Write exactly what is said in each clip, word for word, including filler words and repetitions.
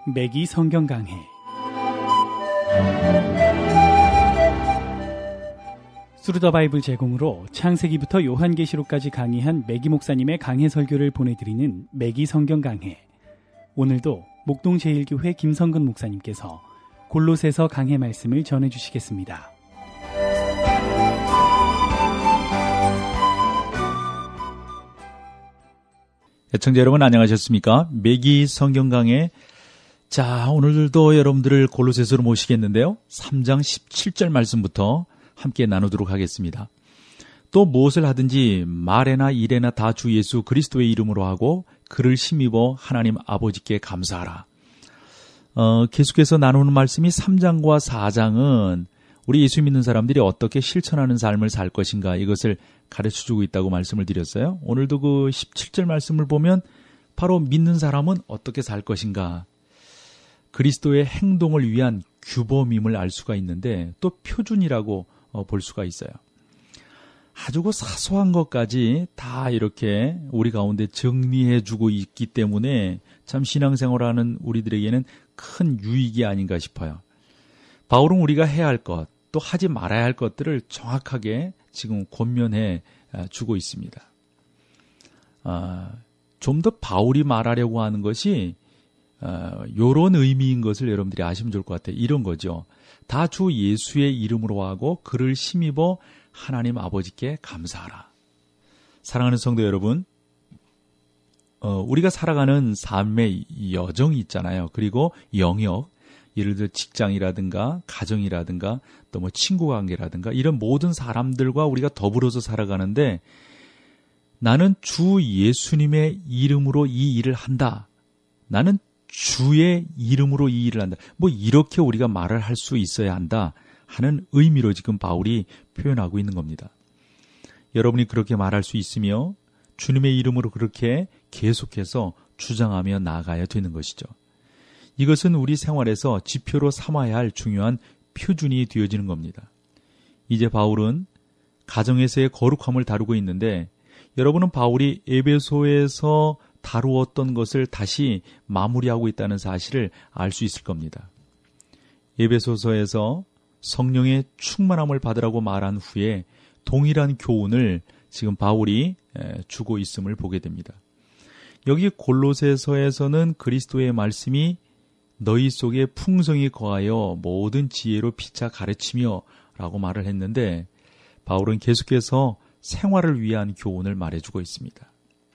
매기 성경 강해. 스루더 바이블 제공으로 창세기부터 요한계시록까지 강의한 매기 목사님의 강해 설교를 보내드리는 매기 성경 강해. 오늘도 목동 제일교회 김성근 목사님께서 골로새서 강해 말씀을 전해주시겠습니다. 애청자 여러분 안녕하셨습니까? 매기 성경 강해. 자, 오늘도 여러분들을 골로새서로 모시겠는데요. 삼 장 십칠 절 말씀부터 함께 나누도록 하겠습니다. 또 무엇을 하든지 말에나 일에나 다 주 예수 그리스도의 이름으로 하고 그를 힘입어 하나님 아버지께 감사하라. 어, 계속해서 나누는 말씀이 삼 장과 사 장은 우리 예수 믿는 사람들이 어떻게 실천하는 삶을 살 것인가 이것을 가르쳐주고 있다고 말씀을 드렸어요. 오늘도 그 십칠 절 말씀을 보면 바로 믿는 사람은 어떻게 살 것인가, 그리스도의 행동을 위한 규범임을 알 수가 있는데 또 표준이라고 볼 수가 있어요. 아주 그 사소한 것까지 다 이렇게 우리 가운데 정리해주고 있기 때문에 참 신앙생활하는 우리들에게는 큰 유익이 아닌가 싶어요. 바울은 우리가 해야 할 것, 또 하지 말아야 할 것들을 정확하게 지금 권면해 주고 있습니다. 아, 좀 더 바울이 말하려고 하는 것이 어, 이런 의미인 것을 여러분들이 아시면 좋을 것 같아요. 이런 거죠. 다 주 예수의 이름으로 하고 그를 힘입어 하나님 아버지께 감사하라. 사랑하는 성도 여러분, 어, 우리가 살아가는 삶의 여정이 있잖아요. 그리고 영역, 예를 들어 직장이라든가 가정이라든가 또 뭐 친구 관계라든가 이런 모든 사람들과 우리가 더불어서 살아가는데 나는 주 예수님의 이름으로 이 일을 한다. 나는 주의 이름으로 이 일을 한다. 뭐 이렇게 우리가 말을 할 수 있어야 한다 하는 의미로 지금 바울이 표현하고 있는 겁니다. 여러분이 그렇게 말할 수 있으며 주님의 이름으로 그렇게 계속해서 주장하며 나아가야 되는 것이죠. 이것은 우리 생활에서 지표로 삼아야 할 중요한 표준이 되어지는 겁니다. 이제 바울은 가정에서의 거룩함을 다루고 있는데 여러분은 바울이 에베소에서 다루었던 것을 다시 마무리하고 있다는 사실을 알 수 있을 겁니다. 에베소서에서 성령의 충만함을 받으라고 말한 후에 동일한 교훈을 지금 바울이 주고 있음을 보게 됩니다. 여기 골로새서에서는 그리스도의 말씀이 너희 속에 풍성히 거하여 모든 지혜로 피차 가르치며 라고 말을 했는데 바울은 계속해서 생활을 위한 교훈을 말해주고 있습니다.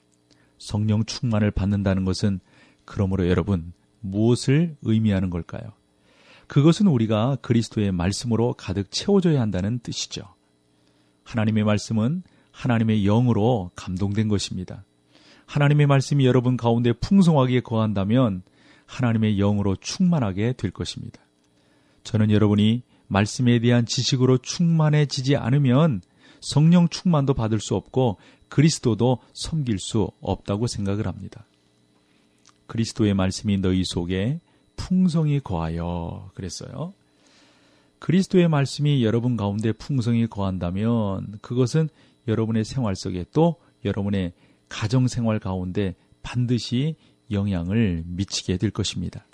성령 충만을 받는다는 것은 그러므로 여러분 무엇을 의미하는 걸까요? 그것은 우리가 그리스도의 말씀으로 가득 채워져야 한다는 뜻이죠. 하나님의 말씀은 하나님의 영으로 감동된 것입니다. 하나님의 말씀이 여러분 가운데 풍성하게 거한다면 하나님의 영으로 충만하게 될 것입니다. 저는 여러분이 말씀에 대한 지식으로 충만해지지 않으면 성령 충만도 받을 수 없고 그리스도도 섬길 수 없다고 생각을 합니다. 그리스도의 말씀이 너희 속에 풍성히 거하여 그랬어요. 그리스도의 말씀이 여러분 가운데 풍성히 거한다면 그것은 여러분의 생활 속에 또 여러분의 가정생활 가운데 반드시 영향을 미치게 될 것입니다.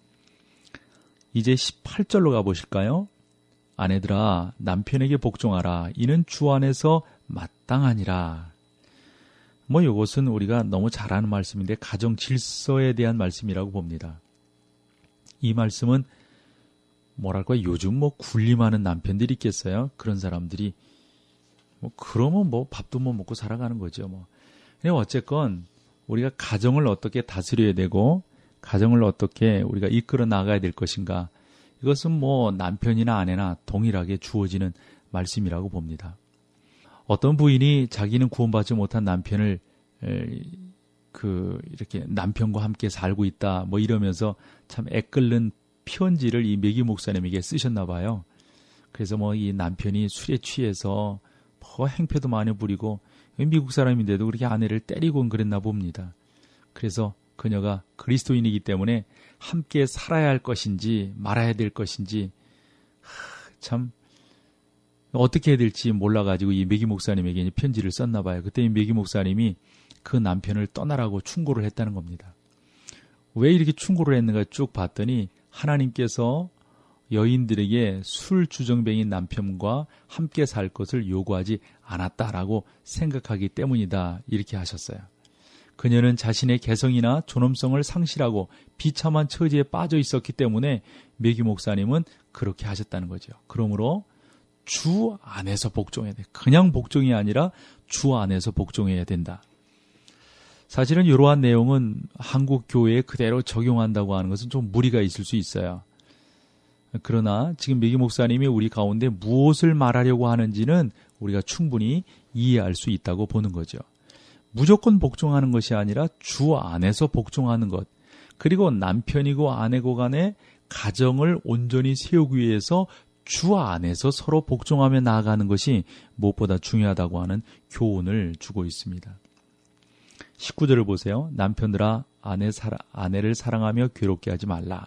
이제 십팔 절로 가보실까요? 아내들아 남편에게 복종하라. 이는 주 안에서 마땅하니라. 뭐 이것은 우리가 너무 잘 아는 말씀인데 가정 질서에 대한 말씀이라고 봅니다. 이 말씀은 뭐랄까 요즘 뭐 군림하는 남편들이 있겠어요? 그런 사람들이 뭐 그러면 뭐 밥도 못 먹고 살아가는 거죠. 뭐. 그냥 어쨌건 우리가 가정을 어떻게 다스려야 되고 가정을 어떻게 우리가 이끌어 나가야 될 것인가, 이것은 뭐 남편이나 아내나 동일하게 주어지는 말씀이라고 봅니다. 어떤 부인이 자기는 구원받지 못한 남편을 그 이렇게 남편과 함께 살고 있다 뭐 이러면서 참 애끓는 편지를 이 매기 목사님에게 쓰셨나 봐요. 그래서 뭐 이 남편이 술에 취해서 뭐 행패도 많이 부리고 미국 사람인데도 그렇게 아내를 때리고 그랬나 봅니다. 그래서 그녀가 그리스도인이기 때문에 함께 살아야 할 것인지 말아야 될 것인지 참 어떻게 해야 될지 몰라가지고 이 매기 목사님에게 편지를 썼나 봐요. 그때 이 매기 목사님이 그 남편을 떠나라고 충고를 했다는 겁니다. 왜 이렇게 충고를 했는가 쭉 봤더니 하나님께서 여인들에게 술 주정뱅인 남편과 함께 살 것을 요구하지 않았다라고 생각하기 때문이다 이렇게 하셨어요. 그녀는 자신의 개성이나 존엄성을 상실하고 비참한 처지에 빠져 있었기 때문에 매기 목사님은 그렇게 하셨다는 거죠. 그러므로 주 안에서 복종해야 돼. 그냥 복종이 아니라 주 안에서 복종해야 된다. 사실은 이러한 내용은 한국 교회에 그대로 적용한다고 하는 것은 좀 무리가 있을 수 있어요. 그러나 지금 매기 목사님이 우리 가운데 무엇을 말하려고 하는지는 우리가 충분히 이해할 수 있다고 보는 거죠. 무조건 복종하는 것이 아니라 주 안에서 복종하는 것, 그리고 남편이고 아내고 간에 가정을 온전히 세우기 위해서 주 안에서 서로 복종하며 나아가는 것이 무엇보다 중요하다고 하는 교훈을 주고 있습니다. 십구 절을 보세요. 남편들아 아내 사랑, 아내를 사랑하며 괴롭게 하지 말라.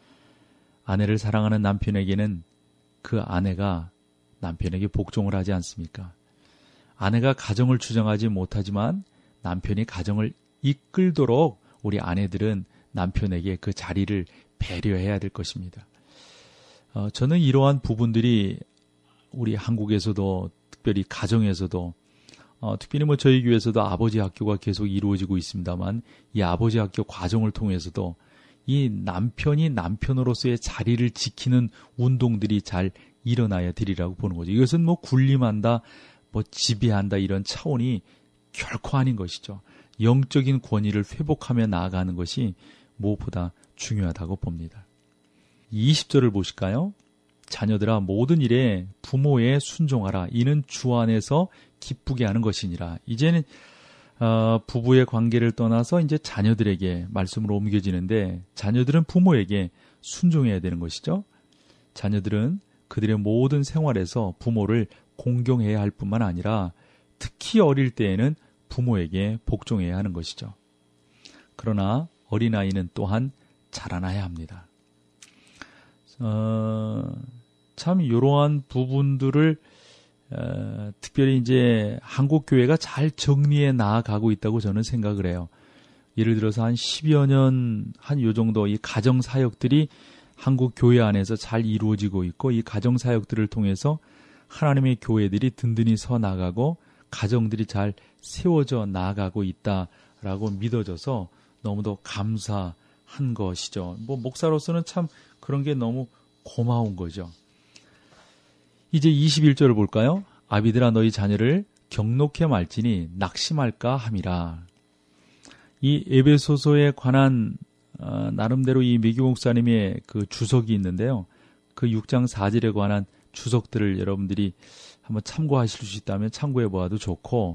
아내를 사랑하는 남편에게는 그 아내가 남편에게 복종을 하지 않습니까? 아내가 가정을 주장하지 못하지만 남편이 가정을 이끌도록 우리 아내들은 남편에게 그 자리를 배려해야 될 것입니다. 어, 저는 이러한 부분들이 우리 한국에서도 특별히 가정에서도 어, 특별히 뭐 저희 교회에서도 아버지 학교가 계속 이루어지고 있습니다만 이 아버지 학교 과정을 통해서도 이 남편이 남편으로서의 자리를 지키는 운동들이 잘 일어나야 되리라고 보는 거죠. 이것은 뭐 군림한다, 뭐 지배한다 이런 차원이 결코 아닌 것이죠. 영적인 권위를 회복하며 나아가는 것이 무엇보다 중요하다고 봅니다. 이십 절을 보실까요? 자녀들아 모든 일에 부모에 순종하라. 이는 주 안에서 기쁘게 하는 것이니라. 이제는 어, 부부의 관계를 떠나서 이제 자녀들에게 말씀으로 옮겨지는데 자녀들은 부모에게 순종해야 되는 것이죠. 자녀들은 그들의 모든 생활에서 부모를 공경해야 할 뿐만 아니라 특히 어릴 때에는 부모에게 복종해야 하는 것이죠. 그러나 어린아이는 또한 자라나야 합니다. 어, 참 이러한 부분들을 어, 특별히 이제 한국 교회가 잘 정리해 나아가고 있다고 저는 생각을 해요. 예를 들어서 한 십여 년 한 요 정도 이 가정 사역들이 한국 교회 안에서 잘 이루어지고 있고 이 가정 사역들을 통해서 하나님의 교회들이 든든히 서 나가고 가정들이 잘 세워져 나아가고 있다라고 믿어져서 너무도 감사한 것이죠. 뭐 목사로서는 참 그런 게 너무 고마운 거죠. 이제 이십일 절을 볼까요? 아비들아 너희 자녀를 경록해 말지니 낙심할까 함이라. 이 에베소서에 관한 어, 나름대로 이 매기 목사님의 그 주석이 있는데요. 그 육 장 사 절에 관한 주석들을 여러분들이 한번 참고하실 수 있다면 참고해 보아도 좋고,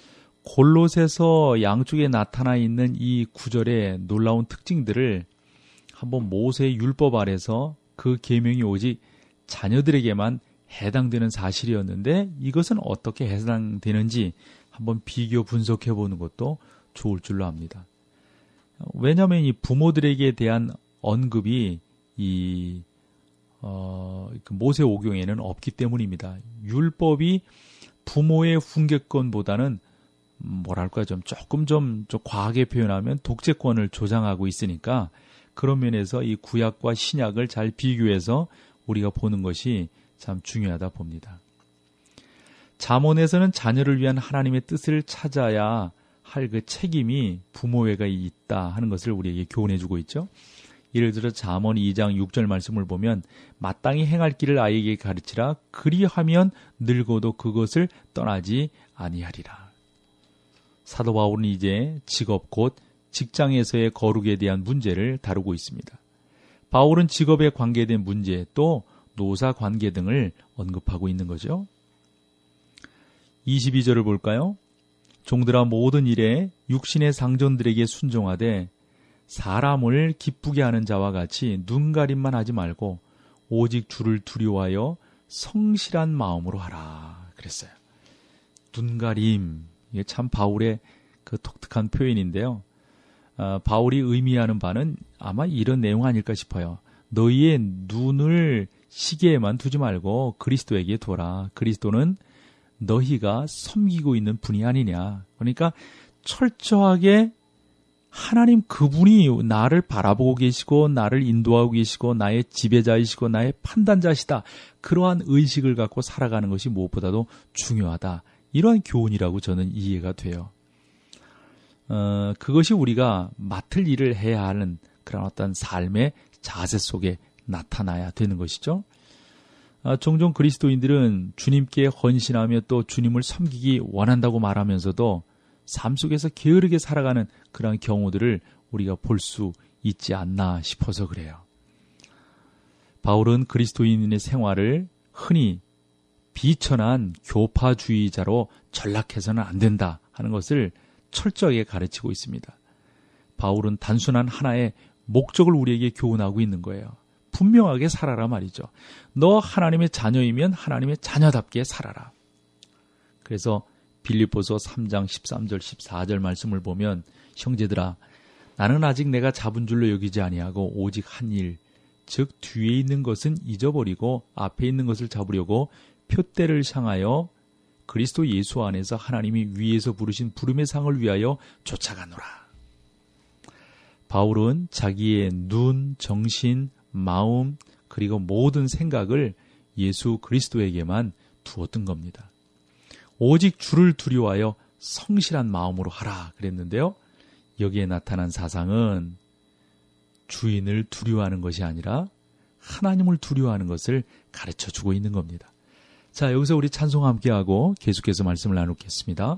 골롯에서 양쪽에 나타나 있는 이 구절의 놀라운 특징들을 한번 모세의 율법 아래서 그 계명이 오직 자녀들에게만 해당되는 사실이었는데 이것은 어떻게 해당되는지 한번 비교 분석해 보는 것도 좋을 줄로 압니다. 왜냐하면 이 부모들에게 대한 언급이 이 어, 모세 오경에는 없기 때문입니다. 율법이 부모의 훈계권보다는 뭐랄까 좀 조금 좀, 좀 과하게 표현하면 독재권을 조장하고 있으니까 그런 면에서 이 구약과 신약을 잘 비교해서 우리가 보는 것이 참 중요하다 봅니다. 잠언에서는 자녀를 위한 하나님의 뜻을 찾아야 할 그 책임이 부모에게 있다 하는 것을 우리에게 교훈해주고 있죠. 예를 들어 잠언 이 장 육 절 말씀을 보면 마땅히 행할 길을 아이에게 가르치라. 그리하면 늙어도 그것을 떠나지 아니하리라. 사도 바울은 이제 직업 곧 직장에서의 거룩에 대한 문제를 다루고 있습니다. 바울은 직업에 관계된 문제 또 노사 관계 등을 언급하고 있는 거죠. 이십이 절을 볼까요? 종들아 모든 일에 육신의 상전들에게 순종하되 사람을 기쁘게 하는 자와 같이 눈가림만 하지 말고 오직 주를 두려워하여 성실한 마음으로 하라 그랬어요. 눈가림, 이게 참 바울의 그 독특한 표현인데요. 어, 바울이 의미하는 바는 아마 이런 내용 아닐까 싶어요. 너희의 눈을 시계에만 두지 말고 그리스도에게 둬라. 그리스도는 너희가 섬기고 있는 분이 아니냐. 그러니까 철저하게 하나님 그분이 나를 바라보고 계시고 나를 인도하고 계시고 나의 지배자이시고 나의 판단자시다. 그러한 의식을 갖고 살아가는 것이 무엇보다도 중요하다. 이러한 교훈이라고 저는 이해가 돼요. 어, 그것이 우리가 맡을 일을 해야 하는 그런 어떤 삶의 자세 속에 나타나야 되는 것이죠. 아, 종종 그리스도인들은 주님께 헌신하며 또 주님을 섬기기 원한다고 말하면서도 삶 속에서 게으르게 살아가는 그런 경우들을 우리가 볼 수 있지 않나 싶어서 그래요. 바울은 그리스도인의 생활을 흔히 비천한 교파주의자로 전락해서는 안 된다 하는 것을 철저하게 가르치고 있습니다. 바울은 단순한 하나의 목적을 우리에게 교훈하고 있는 거예요. 분명하게 살아라 말이죠. 너 하나님의 자녀이면 하나님의 자녀답게 살아라. 그래서 빌립보서 삼 장 십삼 절 십사 절 말씀을 보면 형제들아 나는 아직 내가 잡은 줄로 여기지 아니하고 오직 한 일 즉 뒤에 있는 것은 잊어버리고 앞에 있는 것을 잡으려고 표대를 향하여 그리스도 예수 안에서 하나님이 위에서 부르신 부름의 상을 위하여 쫓아가노라. 바울은 자기의 눈, 정신, 마음 그리고 모든 생각을 예수 그리스도에게만 두었던 겁니다. 오직 주를 두려워하여 성실한 마음으로 하라 그랬는데요. 여기에 나타난 사상은 주인을 두려워하는 것이 아니라 하나님을 두려워하는 것을 가르쳐주고 있는 겁니다. 자, 여기서 우리 찬송 함께하고 계속해서 말씀을 나누겠습니다.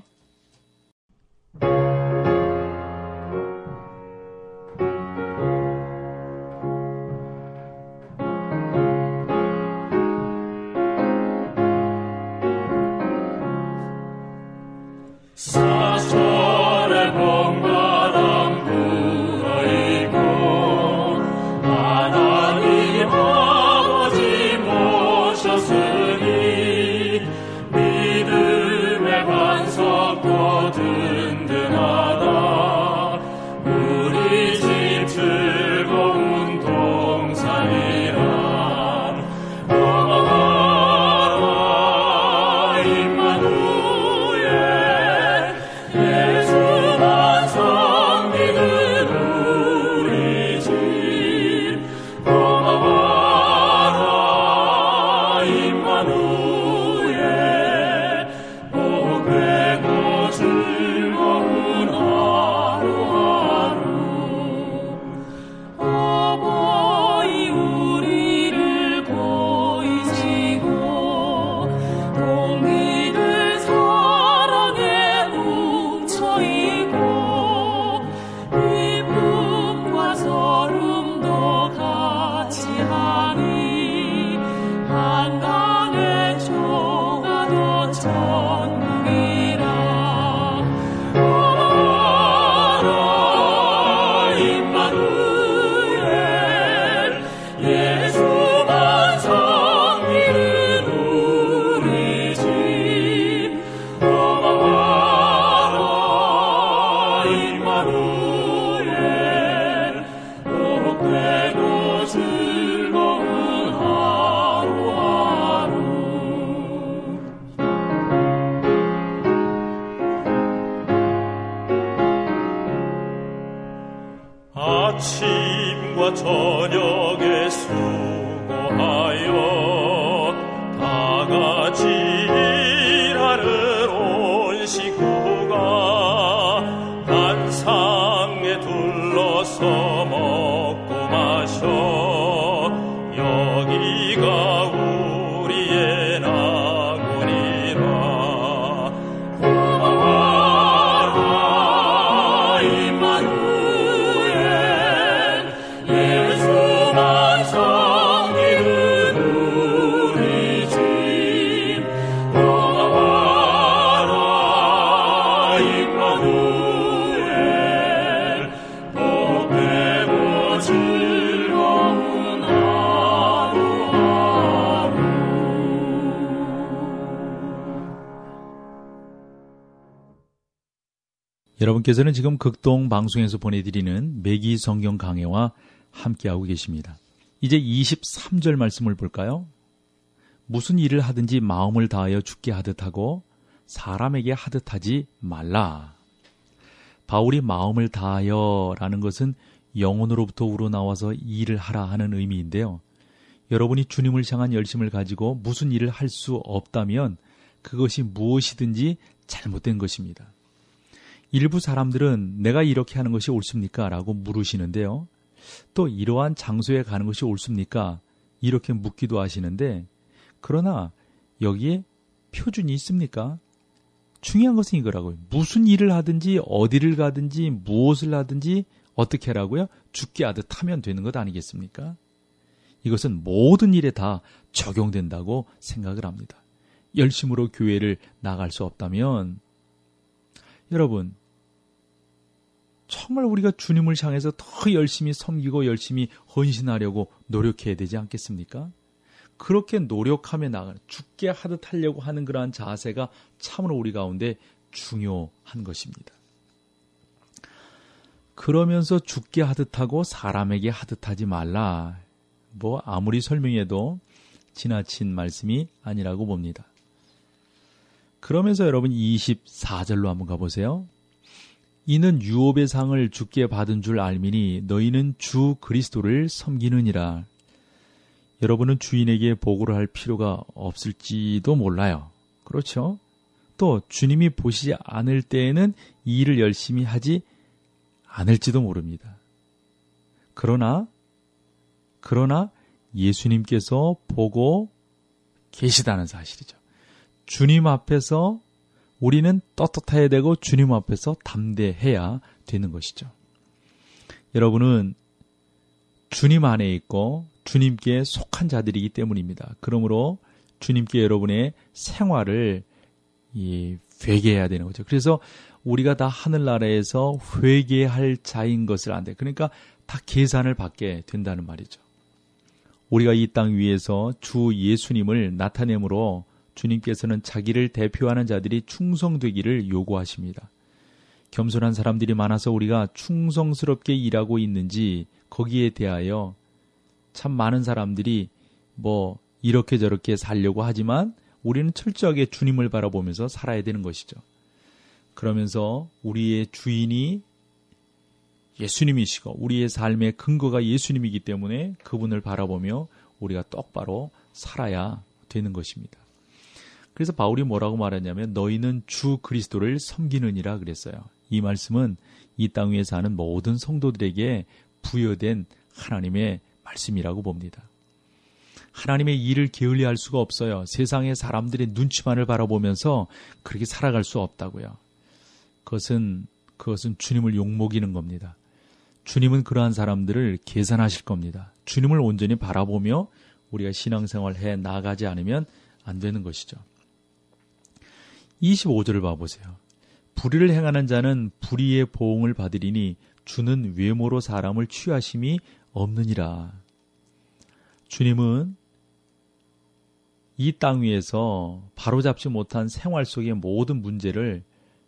아침과 저녁에 수고하여 다 같이 일하는 온 식구가 한 상에 둘러서 먹고 마셔 여기가 우리의 나군이라. 고마워라 임마누엘 예수만 섬기는 우리 집. 고마워라 임마누엘 복되고 즐거운 하루하루. 여러분께서는 지금 극동 방송에서 보내드리는 매기 성경 강해와 함께하고 계십니다. 이제 이십삼 절 말씀을 볼까요? 무슨 일을 하든지 마음을 다하여 주께 하듯 하고 사람에게 하듯 하지 말라. 바울이 마음을 다하여 라는 것은 영혼으로부터 우러나와서 일을 하라 하는 의미인데요. 여러분이 주님을 향한 열심을 가지고 무슨 일을 할 수 없다면 그것이 무엇이든지 잘못된 것입니다. 일부 사람들은 내가 이렇게 하는 것이 옳습니까? 라고 물으시는데요. 또 이러한 장소에 가는 것이 옳습니까? 이렇게 묻기도 하시는데, 그러나 여기에 표준이 있습니까? 중요한 것은 이거라고요. 무슨 일을 하든지 어디를 가든지 무엇을 하든지 어떻게 하라고요? 죽게 하듯 하면 되는 것 아니겠습니까? 이것은 모든 일에 다 적용된다고 생각을 합니다. 열심으로 교회를 나갈 수 없다면 여러분 정말 우리가 주님을 향해서 더 열심히 섬기고 열심히 헌신하려고 노력해야 되지 않겠습니까? 그렇게 노력하며 나가는, 죽게 하듯 하려고 하는 그러한 자세가 참으로 우리 가운데 중요한 것입니다. 그러면서 죽게 하듯 하고 사람에게 하듯 하지 말라. 뭐 아무리 설명해도 지나친 말씀이 아니라고 봅니다. 그러면서 여러분 이십사 절로 한번 가보세요. 이는 유업의 상을 주께 받은 줄 알미니 너희는 주 그리스도를 섬기느니라. 여러분은 주인에게 보고를 할 필요가 없을지도 몰라요. 그렇죠? 또 주님이 보시지 않을 때에는 이 일을 열심히 하지 않을지도 모릅니다. 그러나 그러나 예수님께서 보고 계시다는 사실이죠. 주님 앞에서 우리는 떳떳해야 되고 주님 앞에서 담대해야 되는 것이죠. 여러분은 주님 안에 있고 주님께 속한 자들이기 때문입니다. 그러므로 주님께 여러분의 생활을 이, 회개해야 되는 거죠. 그래서 우리가 다 하늘나라에서 회개할 자인 것을 안돼. 그러니까 다 계산을 받게 된다는 말이죠. 우리가 이 땅 위에서 주 예수님을 나타내므로 주님께서는 자기를 대표하는 자들이 충성되기를 요구하십니다. 겸손한 사람들이 많아서 우리가 충성스럽게 일하고 있는지 거기에 대하여 참 많은 사람들이 뭐 이렇게 저렇게 살려고 하지만 우리는 철저하게 주님을 바라보면서 살아야 되는 것이죠. 그러면서 우리의 주인이 예수님이시고 우리의 삶의 근거가 예수님이기 때문에 그분을 바라보며 우리가 똑바로 살아야 되는 것입니다. 그래서 바울이 뭐라고 말하냐면 너희는 주 그리스도를 섬기느니라 그랬어요. 이 말씀은 이 땅 위에 사는 모든 성도들에게 부여된 하나님의 말씀이라고 봅니다. 하나님의 일을 게을리할 수가 없어요. 세상의 사람들의 눈치만을 바라보면서 그렇게 살아갈 수 없다고요. 그것은 그것은 주님을 욕먹이는 겁니다. 주님은 그러한 사람들을 계산하실 겁니다. 주님을 온전히 바라보며 우리가 신앙생활을 해 나가지 않으면 안 되는 것이죠. 이십오 절을 봐보세요. 불의를 행하는 자는 불의의 보응을 받으리니 주는 외모로 사람을 취하심이 없느니라. 주님은 이 땅 위에서 바로잡지 못한 생활 속의 모든 문제를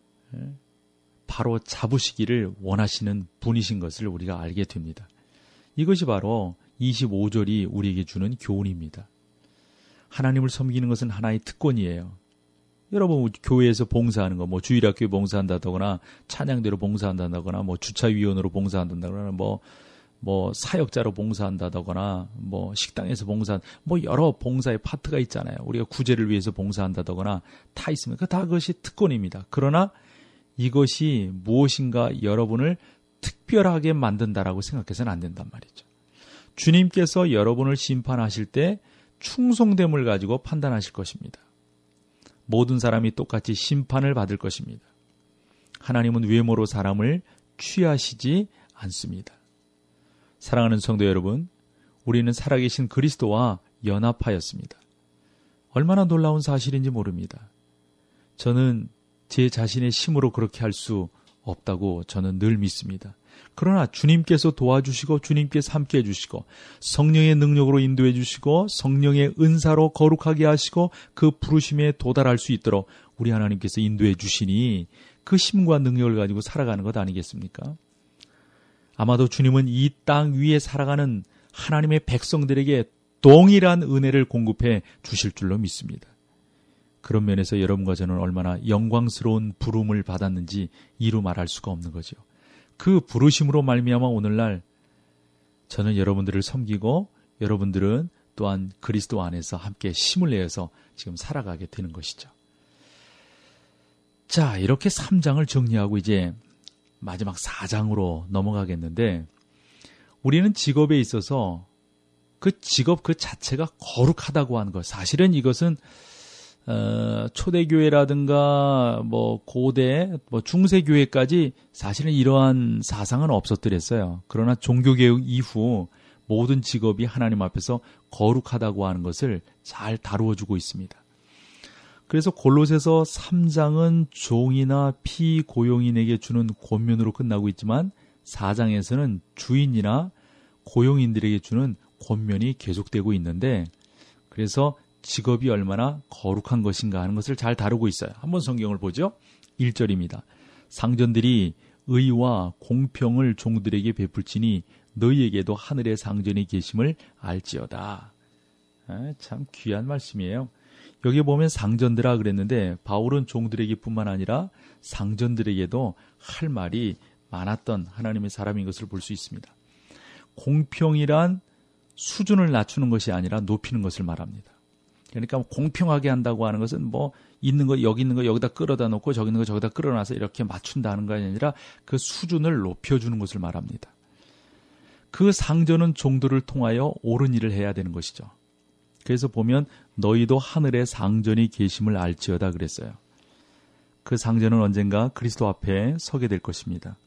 바로 잡으시기를 원하시는 분이신 것을 우리가 알게 됩니다. 이것이 바로 이십오 절이 우리에게 주는 교훈입니다. 하나님을 섬기는 것은 하나의 특권이에요. 여러분 교회에서 봉사하는 거, 뭐 주일학교에 봉사한다거나 찬양대로 봉사한다거나 뭐 주차위원으로 봉사한다거나 뭐 뭐 사역자로 봉사한다거나 뭐 식당에서 봉사, 뭐 여러 봉사의 파트가 있잖아요. 우리가 구제를 위해서 봉사한다거나 다 있습니다. 다 그것이 특권입니다. 그러나 이것이 무엇인가 여러분을 특별하게 만든다라고 생각해서는 안 된단 말이죠. 주님께서 여러분을 심판하실 때 충성됨을 가지고 판단하실 것입니다. 모든 사람이 똑같이 심판을 받을 것입니다. 하나님은 외모로 사람을 취하시지 않습니다. 사랑하는 성도 여러분, 우리는 살아계신 그리스도와 연합하였습니다. 얼마나 놀라운 사실인지 모릅니다. 저는 제 자신의 힘으로 그렇게 할 수 없다고 저는 늘 믿습니다. 그러나 주님께서 도와주시고 주님께서 함께 해주시고 성령의 능력으로 인도해 주시고 성령의 은사로 거룩하게 하시고 그 부르심에 도달할 수 있도록 우리 하나님께서 인도해 주시니 그 힘과 능력을 가지고 살아가는 것 아니겠습니까? 아마도 주님은 이 땅 위에 살아가는 하나님의 백성들에게 동일한 은혜를 공급해 주실 줄로 믿습니다. 그런 면에서 여러분과 저는 얼마나 영광스러운 부름을 받았는지 이루 말할 수가 없는 거죠. 그 부르심으로 말미암아 오늘날 저는 여러분들을 섬기고 여러분들은 또한 그리스도 안에서 함께 힘을 내어서 지금 살아가게 되는 것이죠. 자, 이렇게 삼 장을 정리하고 이제 마지막 사 장으로 넘어가겠는데, 우리는 직업에 있어서 그 직업 그 자체가 거룩하다고 하는 것, 사실은 이것은 어, 초대교회라든가 뭐 고대, 뭐 중세교회까지 사실은 이러한 사상은 없었더랬어요. 그러나 종교개혁 이후 모든 직업이 하나님 앞에서 거룩하다고 하는 것을 잘 다루어주고 있습니다. 그래서 골로새서 삼 장은 종이나 피고용인에게 주는 권면으로 끝나고 있지만 사 장에서는 주인이나 고용인들에게 주는 권면이 계속되고 있는데, 그래서 직업이 얼마나 거룩한 것인가 하는 것을 잘 다루고 있어요. 한번 성경을 보죠. 일 절입니다. 상전들이 의와 공평을 종들에게 베풀지니 너희에게도 하늘의 상전이 계심을 알지어다. 아, 참 귀한 말씀이에요. 여기 보면 상전들아 그랬는데 바울은 종들에게 뿐만 아니라 상전들에게도 할 말이 많았던 하나님의 사람인 것을 볼 수 있습니다. 공평이란 수준을 낮추는 것이 아니라 높이는 것을 말합니다. 그러니까 공평하게 한다고 하는 것은 뭐 있는 거 여기 있는 거 여기다 끌어다 놓고 저기 있는 거 저기다 끌어놔서 이렇게 맞춘다는 것이 아니라 그 수준을 높여주는 것을 말합니다. 그 상전은 종들을 통하여 옳은 일을 해야 되는 것이죠. 그래서 보면 너희도 하늘에 상전이 계심을 알지어다 그랬어요. 그 상전은 언젠가 그리스도 앞에 서게 될 것입니다.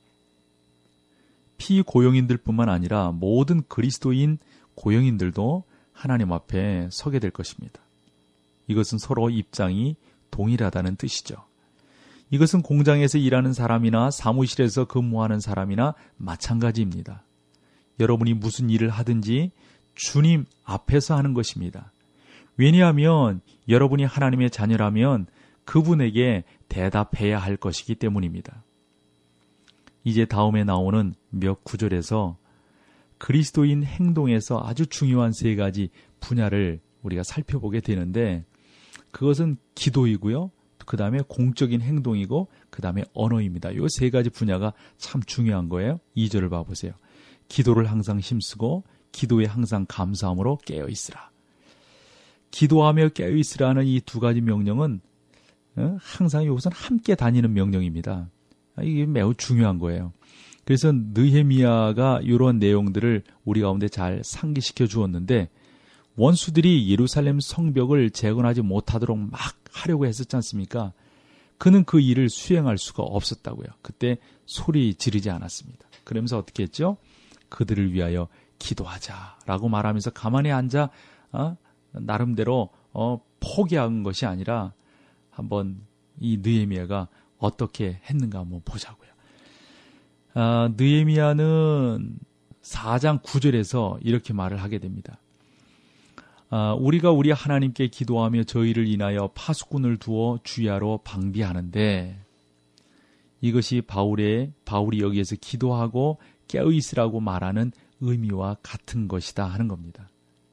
피고용인들뿐만 아니라 모든 그리스도인 고용인들도 하나님 앞에 서게 될 것입니다. 이것은 서로 입장이 동일하다는 뜻이죠. 이것은 공장에서 일하는 사람이나 사무실에서 근무하는 사람이나 마찬가지입니다. 여러분이 무슨 일을 하든지 주님 앞에서 하는 것입니다. 왜냐하면 여러분이 하나님의 자녀라면 그분에게 대답해야 할 것이기 때문입니다. 이제 다음에 나오는 몇 구절에서 그리스도인 행동에서 아주 중요한 세 가지 분야를 우리가 살펴보게 되는데, 그것은 기도이고요, 그 다음에 공적인 행동이고, 그 다음에 언어입니다. 이 세 가지 분야가 참 중요한 거예요. 이 절을 봐보세요. 기도를 항상 힘쓰고 기도에 항상 감사함으로 깨어있으라. 기도하며 깨어있으라는 이 두 가지 명령은 항상 이것은 함께 다니는 명령입니다. 이게 매우 중요한 거예요. 그래서 느헤미야가 이런 내용들을 우리 가운데 잘 상기시켜 주었는데, 원수들이 예루살렘 성벽을 재건하지 못하도록 막 하려고 했었지 않습니까? 그는 그 일을 수행할 수가 없었다고요. 그때 소리 지르지 않았습니다. 그러면서 어떻게 했죠? 그들을 위하여 기도하자라고 말하면서 가만히 앉아 어? 나름대로 어, 포기한 것이 아니라 한번 이 느헤미야가 어떻게 했는가 한번 보자고요. 아, 느헤미야는 사 장 구 절에서 이렇게 말을 하게 됩니다. 아, 우리가 우리 하나님께 기도하며 저희를 인하여 파수꾼을 두어 주야로 방비하는데, 이것이 바울의 바울이 여기에서 기도하고 깨어있으라고 말하는 의미와 같은 것이다 하는 겁니다.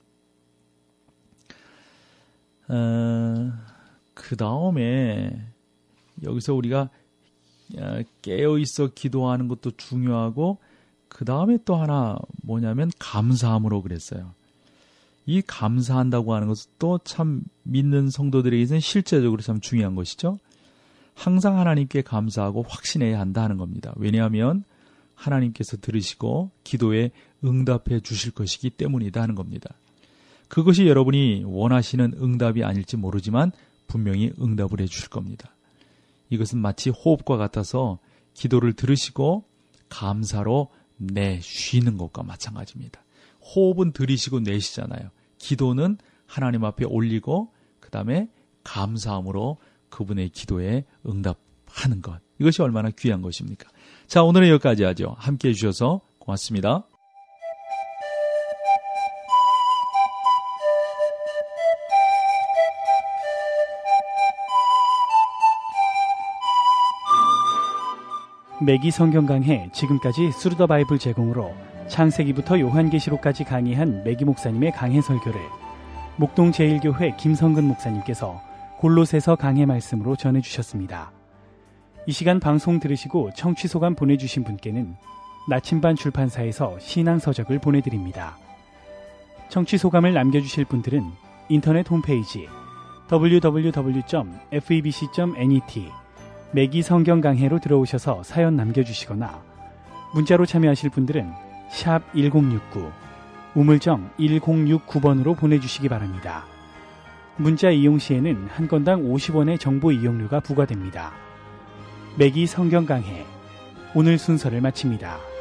어, 그 다음에 여기서 우리가 깨어있어 기도하는 것도 중요하고, 그 다음에 또 하나 뭐냐면 감사함으로 그랬어요. 이 감사한다고 하는 것은 또 참 믿는 성도들에게는 실제적으로 참 중요한 것이죠. 항상 하나님께 감사하고 확신해야 한다 하는 겁니다. 왜냐하면 하나님께서 들으시고 기도에 응답해 주실 것이기 때문이다 하는 겁니다. 그것이 여러분이 원하시는 응답이 아닐지 모르지만 분명히 응답을 해 주실 겁니다. 이것은 마치 호흡과 같아서 기도를 들으시고 감사로 내쉬는 것과 마찬가지입니다. 호흡은 들이시고 내쉬잖아요. 기도는 하나님 앞에 올리고 그 다음에 감사함으로 그분의 기도에 응답하는 것. 이것이 얼마나 귀한 것입니까? 자, 오늘은 여기까지 하죠. 함께해 주셔서 고맙습니다. 매기 성경 강해, 지금까지 스루더 바이블 제공으로 창세기부터 요한계시록까지 강의한 매기 목사님의 강해 설교를 목동 제일교회 김성근 목사님께서 골로새서 강해 말씀으로 전해주셨습니다. 이 시간 방송 들으시고 청취소감 보내주신 분께는 나침반 출판사에서 신앙서적을 보내드립니다. 청취소감을 남겨주실 분들은 인터넷 홈페이지 더블유 더블유 더블유 점 에프이비씨 점 넷 매기 성경 강해로 들어오셔서 사연 남겨주시거나 문자로 참여하실 분들은 샵 일공육구 우물정 일공육구 번으로 보내주시기 바랍니다. 문자 이용 시에는 한 건당 오십 원의 정보 이용료가 부과됩니다. 매기 성경 강해 오늘 순서를 마칩니다.